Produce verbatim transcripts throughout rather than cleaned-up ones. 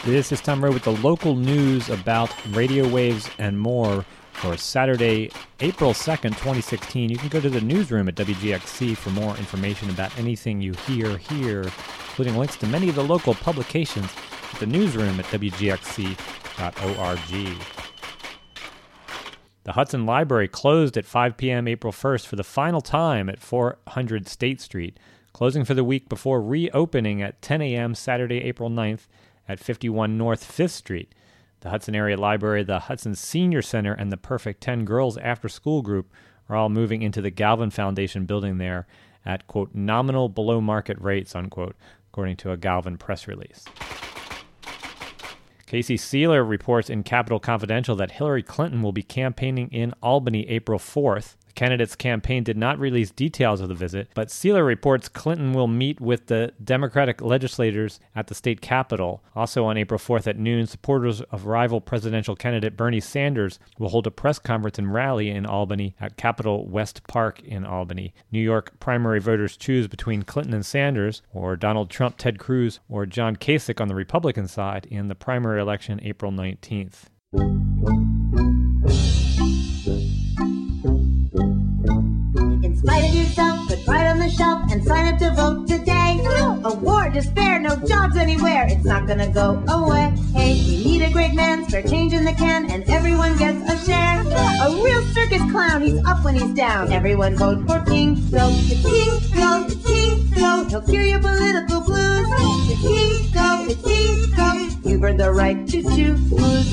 This is Tom Rowe with the local news about radio waves and more for Saturday, April second, twenty sixteen. You can go to the newsroom at W G X C for more information about anything you hear here, including links to many of the local publications at the newsroom at W G X C dot org. The Hudson Library closed at five p.m. April first for the final time at four hundred State Street, closing for the week before reopening at ten a.m. Saturday, April ninth at fifty-one North fifth Street. The Hudson Area Library, the Hudson Senior Center, and the Perfect ten Girls After School Group are all moving into the Galvin Foundation building there at, quote, nominal below market rates, unquote, according to a Galvin press release. Casey Sealer reports in Capital Confidential that Hillary Clinton will be campaigning in Albany April fourth. The candidate's campaign did not release details of the visit, but Sealer reports Clinton will meet with the Democratic legislators at the state capitol. Also on April fourth at noon, supporters of rival presidential candidate Bernie Sanders will hold a press conference and rally in Albany at Capitol West Park in Albany. New York primary voters choose between Clinton and Sanders, or Donald Trump, Ted Cruz, or John Kasich on the Republican side in the primary election April nineteenth. In spite of yourself, put pride on the shelf and sign up to vote today. A war, despair, no jobs anywhere. It's not gonna go away. Hey, we need a great man, start changing the can, and everyone gets a share. A real circus clown, he's up when he's down. Everyone vote for Kinko. It's Kinko, it's Kinko. He'll cure your political blues. It's Kinko, it's Kinko. You've earned the right to choose.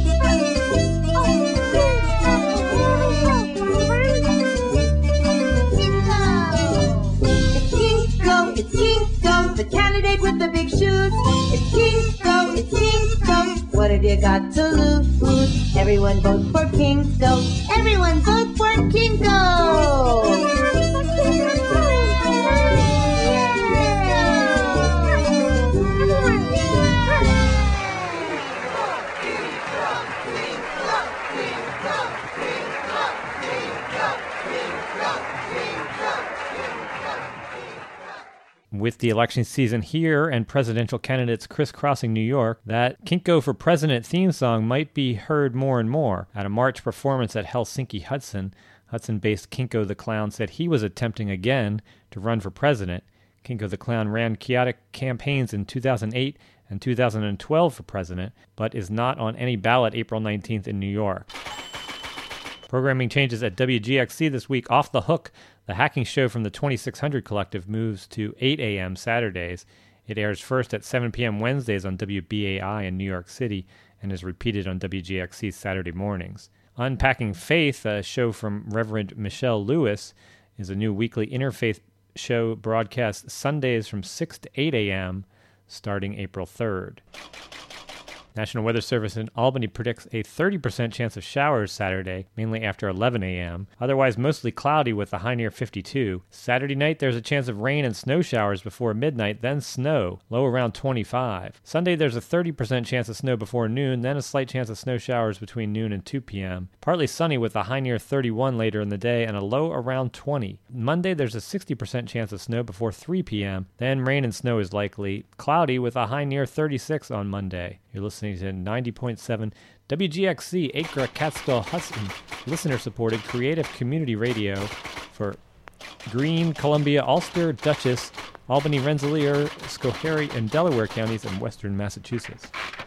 It's Kinko, the candidate with the big shoes. It's Kinko, it's Kinko. What have you got to lose? Everyone vote for Kinko. Everyone vote for Kinko. With the election season here and presidential candidates crisscrossing New York, that Kinko for President theme song might be heard more and more. At a March performance at Helsinki Hudson, Hudson-based Kinko the Clown said he was attempting again to run for president. Kinko the Clown ran chaotic campaigns in two thousand eight and two thousand twelve for president, but is not on any ballot April nineteenth in New York. Programming changes at W G X C this week. Off the Hook, the hacking show from the twenty-six hundred Collective, moves to eight a.m. Saturdays. It airs first at seven p.m. Wednesdays on W B A I in New York City and is repeated on W G X C Saturday mornings. Unpacking Faith, a show from Reverend Michelle Lewis, is a new weekly interfaith show broadcast Sundays from six to eight a.m. starting April third. National Weather Service in Albany predicts a thirty percent chance of showers Saturday, mainly after eleven a.m. Otherwise mostly cloudy with a high near fifty-two. Saturday night there's a chance of rain and snow showers before midnight, then snow, low around twenty-five. Sunday there's a thirty percent chance of snow before noon, then a slight chance of snow showers between noon and two p.m. Partly sunny with a high near thirty-one later in the day and a low around twenty. Monday there's a sixty percent chance of snow before three p.m. Then rain and snow is likely. Cloudy with a high near thirty-six on Monday. You're listening to ninety point seven W G X C, Acre, Catskill, Hudson, listener-supported creative community radio for Greene, Columbia, Ulster, Dutchess, Albany, Rensselaer, Schoharie, and Delaware counties in western Massachusetts.